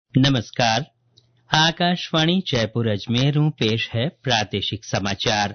नमस्कार। आकाशवाणी जयपुर अजमेर पेश है प्रादेशिक समाचार।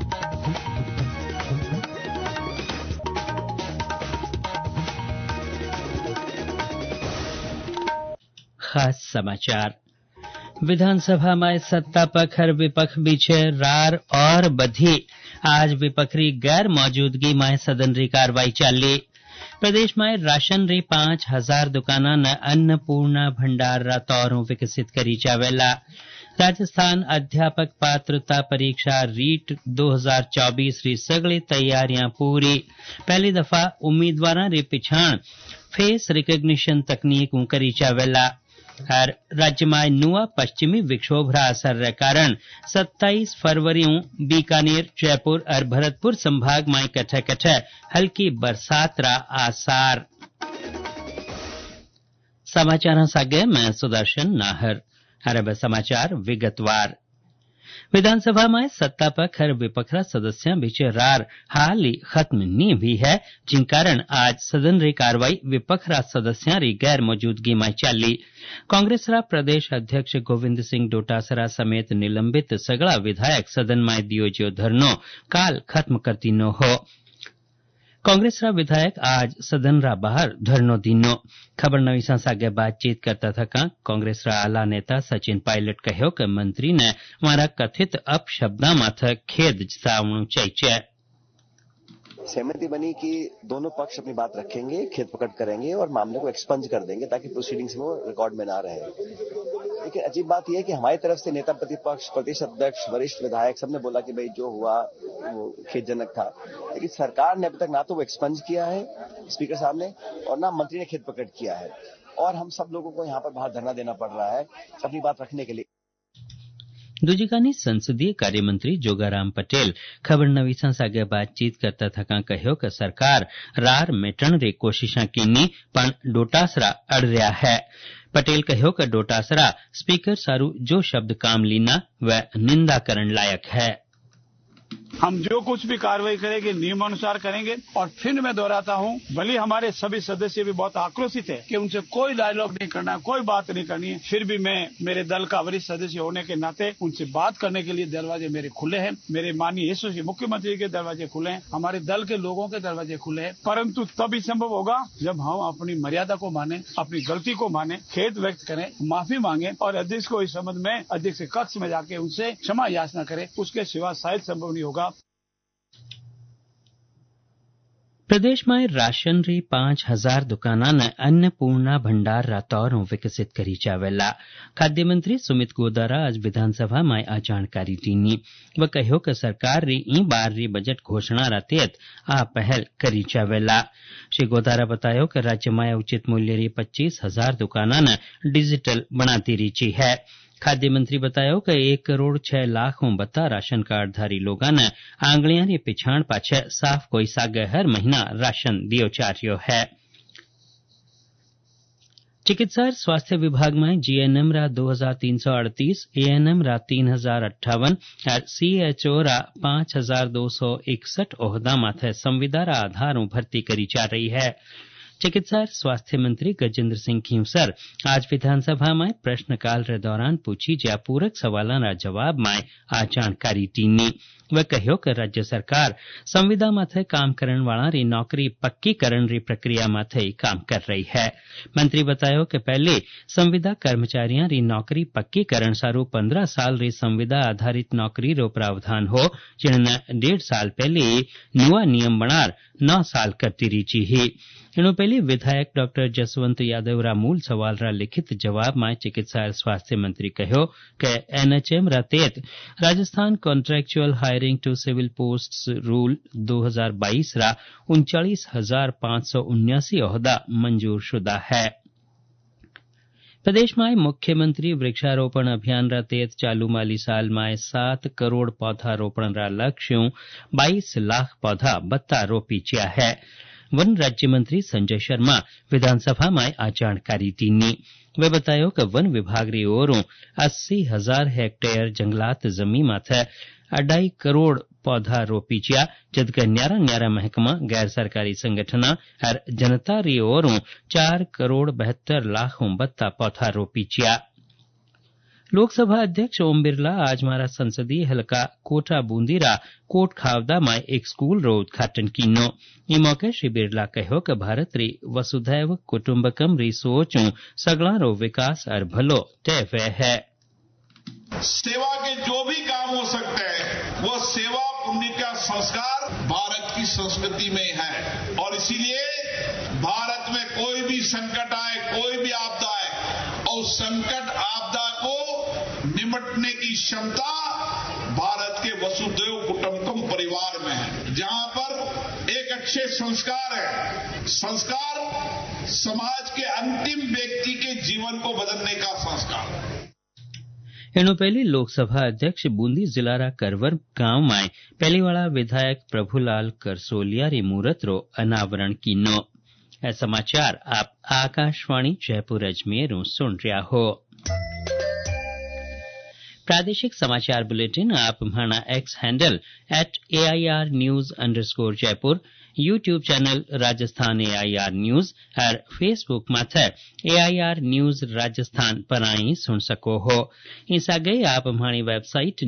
खास समाचार। विधानसभा में सत्ता पक्ष और विपक्ष बीचे रार और बधी। आज विपक्षी गैर मौजूदगी में सदन री कार्रवाई चाली। प्रदेश में राशन री 5000 दुकाना न अन्नपूर्णा भंडार रा तौर विकसित करी जावेला। राजस्थान अध्यापक पात्रता परीक्षा रीट 2024 री सगली तैयारियां पूरी। पहली दफा उम्मीदवारां री पिछाण फेस रिकग्निशन तकनीक करी जावेला। और राज्य में नुआ पश्चिमी विक्षोभ रा असर रे कारण 27 फरवरी बीकानेर, जयपुर और भरतपुर संभाग में कठे कठे हल्की बरसात रा आसार। समाचार सागे मैं सुदर्शन नाहर। अरब समाचार विगतवार। विधानसभा में सत्ता पक्ष और विपक्ष सदस्यों बीच रार हाल ही खत्म नहीं हुई है, जिन कारण आज सदन री कार्रवाई विपक्ष सदस्यों री गैर मौजूदगी में चाली। कांग्रेस रा प्रदेश अध्यक्ष गोविंद सिंह डोटासरा समेत निलंबित सगला विधायक सदन में दियो जो धरनो काल खत्म करती न हो। कांग्रेस रा विधायक आज सदन रा बाहर धरनो दीनो। खबर नवीसा सागे बातचीत करता था कांग्रेस रा आला नेता सचिन पायलट कहो कि मंत्री ने मारा कथित अपशब्दा माथे खेद जतावणु चाहिए। सहमति बनी कि दोनों पक्ष अपनी बात रखेंगे, खेद प्रकट करेंगे और मामले को एक्सपंज कर देंगे ताकि प्रोसीडिंग्स में वो रिकॉर्ड में ना रहे। लेकिन अजीब बात यह है कि हमारी तरफ से नेता प्रतिपक्ष, प्रदेश अध्यक्ष, वरिष्ठ विधायक सबने बोला कि भाई जो हुआ वो खेदजनक था, लेकिन सरकार ने अभी तक ना तो वो एक्सपंज किया है स्पीकर साहब ने और ना मंत्री ने खेद प्रकट किया है। और हम सब लोगों को यहाँ पर बाहर धरना देना पड़ रहा है अपनी बात रखने के लिए। दूजिकानी संसदीय कार्य मंत्री जोगाराम पटेल खबर नवीसा सागे बातचीत करता थका कहो कि सरकार रार मेटण री कोशिशा कीनी पण डोटासरा अड़ रहा है। पटेल कहो कि डोटासरा स्पीकर सारू जो शब्द काम लीना वह निंदा करण लायक है। हम जो कुछ भी कार्रवाई करेंगे नियमानुसार करेंगे। और फिर मैं दोहराता हूं, भले हमारे सभी सदस्य भी बहुत आक्रोशित है कि उनसे कोई डायलॉग नहीं करना, कोई बात नहीं करनी है, फिर भी मैं मेरे दल का वरिष्ठ सदस्य होने के नाते उनसे बात करने के लिए दरवाजे मेरे खुले हैं। मेरे माननीय यशस्वी मुख्यमंत्री के दरवाजे खुले हैं, हमारे दल के लोगों के दरवाजे खुले हैं। परंतु तभी संभव होगा जब हम अपनी मर्यादा को माने, अपनी गलती को माने, खेद व्यक्त करें, माफी मांगे और अध्यक्ष को इस संबंध में अध्यक्ष के कक्ष में जाके उनसे क्षमा याचना करें। उसके सिवा शायद संभव नहीं होगा। प्रदेश में राशन री 5000 दुकाना न अन्नपूर्णा भंडार रा तौर विकसित करी जावेला। खाद्य मंत्री सुमित गोदारा आज विधानसभा में आ जानकारी दीनी। वह कहो कि सरकार री ई बार री बजट घोषणा रा तहत आ पहल करी जावेला। श्री गोदारा बतायो कि राज्य में उचित मूल्य री 25,000 दुकाना न डिजिटल बनाती रीची है। खाद्य मंत्री बतायो कि 1,06,00,000 बत्ता राशन कार्डधारी लोगा ने आंगलियां री पिछाण पाछे साफ कोई सागे हर महीना राशन दियो जा रह्यो है। चिकित्सा स्वास्थ्य विभाग में जीएनएम रा 2338, एएनएम रा 3058 और सीएचओ रा 5261 ओहदा माथे संविदा रा आधार भर्ती करी जा रही है। चिकित्सा स्वास्थ्य मंत्री गजेंद्र सिंह खींवसर आज विधानसभा में प्रश्नकाल के दौरान पूछी जा पूरक सवालों का जवाब में आ जानकारी दीनी। वह कहो कि राज्य सरकार संविदा माथे काम करण वाला री नौकरी पक्की करण री प्रक्रिया माथे काम कर रही है। मंत्री बतायो कि पहले संविदा कर्मचारियों री नौकरी पक्की करण सारू 15 साल री संविदा आधारित नौकरी रो प्रावधान हो, जिन्हें 1.5 साल पहले नुआ नियम बनार 9 साल करती रीची ही। इनो पहले विधायक डॉक्टर जसवंत यादव रा मूल सवाल रा लिखित जवाब में चिकित्सा और स्वास्थ्य मंत्री कहो कि एनएचएम रा तहत Rajasthan contractual hiring to civil posts rule 2022 रा 39,579 ओहदा मंजूर शुदा है। प्रदेश में मुख्यमंत्री वृक्षारोपण अभियान रा तहत चालू माली साल में 7 करोड़ पौधा रोपण रा लक्ष्य 22 लाख पौधा बत्ता रोपी गया है। वन राज्य मंत्री संजय शर्मा विधानसभा में आ जानकारी दीनी। वे बतायो कि वन विभाग री ओरों 80,000 हेक्टेयर जंगलात जमी माथे 2.5 करोड़ पौधा रोपीचिया जदकि न्यारा न्यारा महकमा गैर सरकारी संगठना और जनता री ओरों 4 करोड़ 72 लाख बत्ता पौधा रोपीचिया। लोकसभा अध्यक्ष ओम बिरला आज मारा संसदीय हलका कोटा बूंदीरा कोट खावदा में एक स्कूल रो उद्घाटन कीनो। ई मौके श्री बिरला कहो कि भारत री वसुधैव कुटुंबकम री सोच सगला रो विकास और भलो तय वे है। सेवा के जो भी काम हो सकते हैं वो सेवा पुण्य का संस्कार भारत की संस्कृति में है और इसीलिए भारत में कोई भी संकट आए, कोई भी आपदा आए और संकट आपदा को निपटने की क्षमता भारत के वसुधैव कुटुंबकम परिवार में है, जहां पर एक अच्छे संस्कार है। संस्कार समाज के अंतिम व्यक्ति के जीवन को बदलने का संस्कार है। एनो पहले लोकसभा अध्यक्ष बूंदी जिला रा करवर गांव में पहली वाला विधायक प्रभुलाल करसोलिया री मूर्त रो अनावरण कीनो। समाचार आप आकाशवाणी जयपुर अजमेर सुन रहा हो। प्रादेशिक समाचार बुलेटिन आप हमारा X handle @AIR News_ Jaipur, YouTube channel Rajasthan AIR news और फेसबुक माथे AIR न्यूज राजस्थान पर आई सुन सको हो। इस आगे आप हमारी वेबसाइट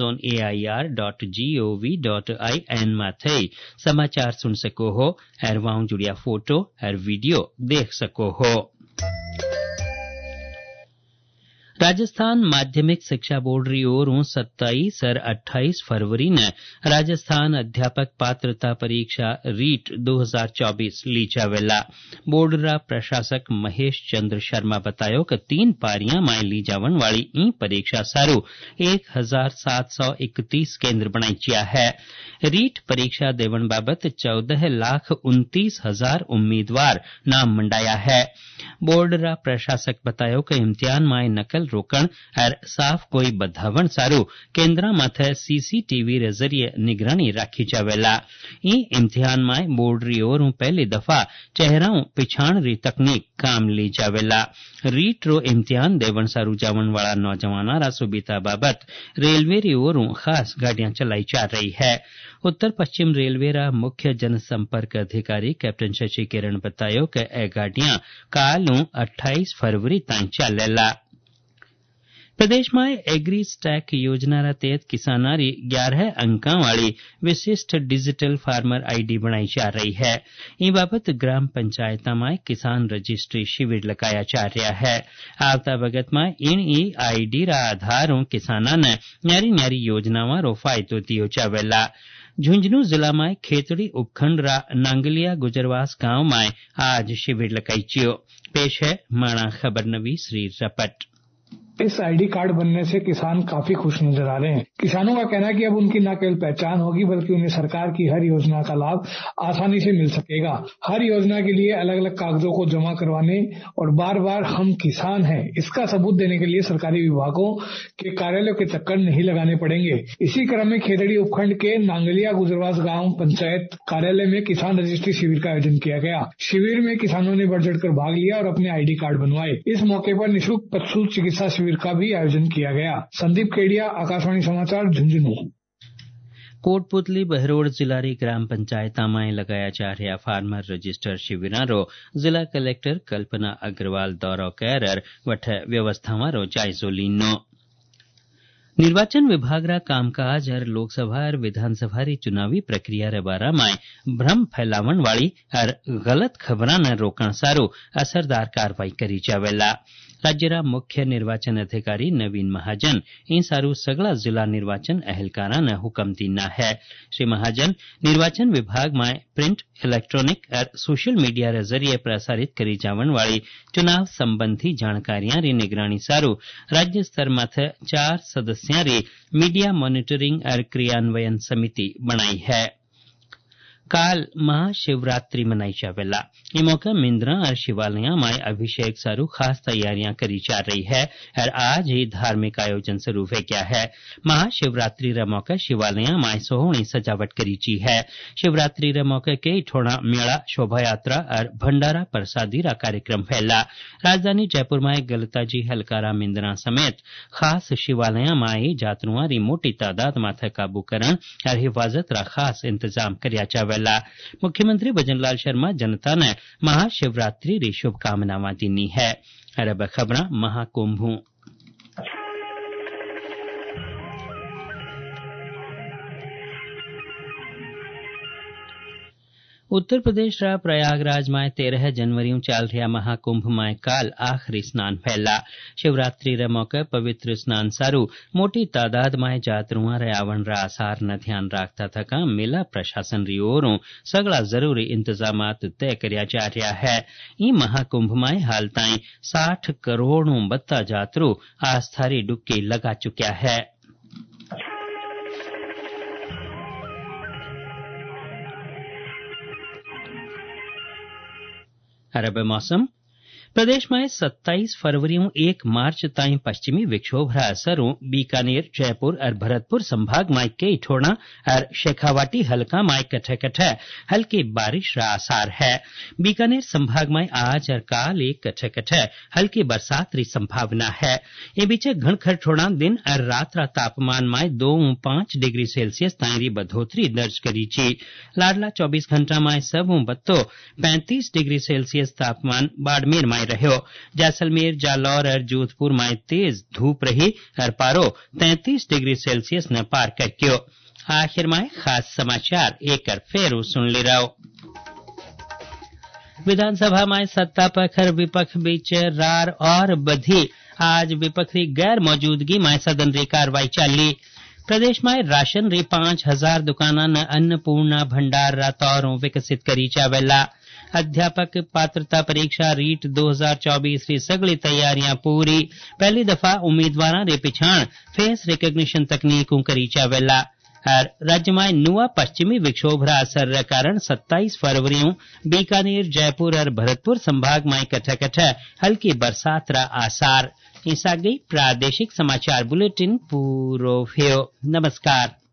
newsonair.gov.in माथे समाचार सुन सको हो और वहां जुड़िया फोटो और वीडियो देख सको हो। राजस्थान माध्यमिक शिक्षा बोर्ड री ओरों 27 और 28 फरवरी ने राजस्थान अध्यापक पात्रता परीक्षा रीट 2024 ली जावेला। बोर्ड रा प्रशासक महेश चंद्र शर्मा बतायो कि 3 पारियां में ली जावन वाली ई परीक्षा सारू 1731 केंद्र बनाईचिया है। रीट परीक्षा देवन बाबत 14,29,000 उम्मीदवार नाम मंडाया है। बोर्ड रा प्रशासक बतायो कि इम्तिहान में नकल रोकण और साफ कोई बधावन सारू केंद्र माथे CCTV रे जरिए निगरानी राखी जावेला। ई इम्तिहान में बोर्ड री ओरों पहली दफा चेहराओं पिछाण री तकनीक काम ली जावेला। रीट रो इम्तिहान देवन सारू जावन वाला नौजवाना रा सुविधा बाबत रेलवे री ओरों खास गाड़ियां चलाई जा रही है। उत्तर पश्चिम रेलवे रा मुख्य जनसंपर्क अधिकारी कैप्टन शशि किरण बतायो कि ए गाड़ियां कालू 28 फरवरी ताईं चलेला। प्रदेश में एग्री स्टैक योजना रा तहत किसानारी 11 अंका वाली विशिष्ट डिजिटल फार्मर ID बनाई जा रही है। ई बाबत ग्राम पंचायत में किसान रजिस्ट्री शिविर लगाया जा रहा है। आवता बगत में इन ई ID रा आधारों किसाना ने न्यारी न्यारी योजनावां रो फायदो दियो जावेला। झुंझुनू जिला में खेतड़ी उपखंड रा नांगलिया गुजरवास गांव में आज शिविर लगाईचियो। पेश है माणा खबरनवी श्री रपट। इस ID कार्ड बनने से किसान काफी खुश नजर आ रहे हैं। किसानों का कहना है कि अब उनकी न केवल पहचान होगी बल्कि उन्हें सरकार की हर योजना का लाभ आसानी से मिल सकेगा। हर योजना के लिए अलग अलग कागजों को जमा करवाने और बार बार हम किसान हैं इसका सबूत देने के लिए सरकारी विभागों के कार्यालयों के चक्कर नहीं लगाने पड़ेंगे। इसी क्रम में खेतड़ी उपखंड के नांगलिया गुजरवास गांव पंचायत कार्यालय में किसान रजिस्ट्री शिविर का आयोजन किया गया। शिविर में किसानों ने बढ़ चढ़कर भाग लिया और अपने ID कार्ड बनवाए। इस मौके पर निःशुल्क पशु चिकित्सा शिविर का भी आयोजन किया गया। संदीप केडिया, आकाशवाणी समाचार, झुंझुनू। कोटपुतली बहरोड जिला री ग्राम पंचायत में लगाया जा रहा फार्मर रजिस्टर शिविर रो जिला कलेक्टर कल्पना अग्रवाल दौरो कर वठ व्यवस्थावां रो जायजो लीनो। निर्वाचन विभाग रा कामकाज और लोकसभा और विधानसभा री चुनावी प्रक्रिया रे बारा में भ्रम फैलावन वाली और गलत खबरां न रोकण सारू असरदार कार्रवाई करी जावेला। राज्य रा मुख्य निर्वाचन अधिकारी नवीन महाजन इन सारू सगला जिला निर्वाचन अहलकारा ने हुक्म दीना है। श्री महाजन निर्वाचन विभाग में प्रिंट, इलेक्ट्रॉनिक और सोशल मीडिया रे जरिए प्रसारित करी जावन वाली चुनाव संबंधी जानकारियां री निगरानी सारू राज्य स्तर माथे 4 सदस्यां री मीडिया मॉनिटरिंग और क्रियान्वयन समिति बनाई है। काल महाशिवरात्रि मनाई जावेला। ये मौका मिंद्रा और शिवालया माय अभिषेक सारू खास तैयारियां करी जा रही है और आज ही धार्मिक आयोजन शुरू हो गया है। महाशिवरात्रि रे मौके शिवालया माय सोहनी सजावट करी जी है। शिवरात्रि रे मौके के ठोड़ा मेला, शोभा यात्रा और भंडारा प्रसादी रा कार्यक्रम फैला। राजधानी जयपुर माय गलताजी, हलकारा, मिंद्रा समेत खास शिवालया माय जातरुआ री मोटी तादाद माथे काबू करण और हिफाजत रा खास इंतजाम करया जावेला। मुख्यमंत्री भजनलाल शर्मा जनता ने महाशिवरात्रि री शुभकामनावां दीनी है। अरब खबरां महाकुंभ। उत्तर प्रदेश रा प्रयागराज में 13 जनवरी चल रहा महाकुंभ में काल आखिरी स्नान फैला। शिवरात्रि रे मौके पवित्र स्नान सारू मोटी तादाद में जातरुआ रे आवण रा आसार न ध्यान राखता थका मेला प्रशासन री ओरों सगला जरूरी इंतजामात तय करया जा रहा है। ई महाकुंभ में हाल ताई 60 करोड़ बत्ता जातरू आस्था री डुबकी लगा चुक्या है। अरब मौसम। प्रदेश में 27 फरवरी 1 मार्च ताईं पश्चिमी विक्षोभ रा असरों बीकानेर, जयपुर और भरतपुर संभाग में कई ठोड़ा और शेखावाटी हल्का में कठे कठे हल्की बारिश रा आसार है। बीकानेर संभाग में आज और काल एक कठे कठे हल्की बरसात री संभावना है। ये बीचे घनखर ठोड़ा दिन और रात रा तापमान में 2-5 डिग्री सेल्सियस ताईं री बढ़ोतरी दर्ज करी छी। लाडला 24 घंटा में सब बत्तो 35 डिग्री सेल्सियस तापमान बाड़मेर में रहो। जैसलमेर, जालौर और जोधपुर में तेज धूप रही और पारो 33 डिग्री सेल्सियस ने पार करक्यो। आखिर में खास समाचार एक फेरू सुन ले रहो। विधानसभा में सत्ता पक्ष और विपक्ष बीच रार और बधी। आज विपक्ष की गैर मौजूदगी में सदन री कार्रवाई चली। प्रदेश में राशन री 5000 दुकाना न अन्नपूर्णा भंडार रा तौरों विकसित करी जावेला। अध्यापक पात्रता परीक्षा रीट 2024 री सगली तैयारियां पूरी। पहली दफा उम्मीदवार रे पिछाण फेस रिकग्निशन तकनीकों करी जावेला। और राज्य में नुआ पश्चिमी विक्षोभ रा असर रे कारण 27 फरवरी बीकानेर, जयपुर और भरतपुर संभाग में कठे कठे हल्की बरसात रा आसार। इस आगे प्रादेशिक समाचार बुलेटिन पूरो भयो। नमस्कार।